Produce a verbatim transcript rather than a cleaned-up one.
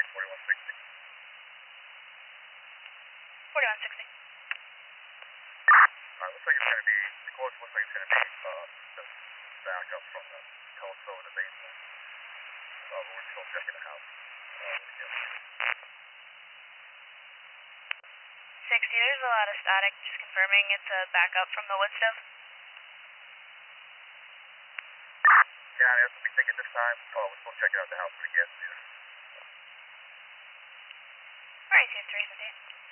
forty-one sixty. forty-one sixty. Alright, looks like it's going to be, the course looks like it's going to be uh, just back up from the telescope in the basement. Uh, but we're still checking the house. Uh, yeah. sixty, there's a lot of static, just confirming it's a backup from the wood stove. Yeah, that's what we think at this time. Oh, we're still checking out the house for the gas meter. Alright, two three, fifty-eight.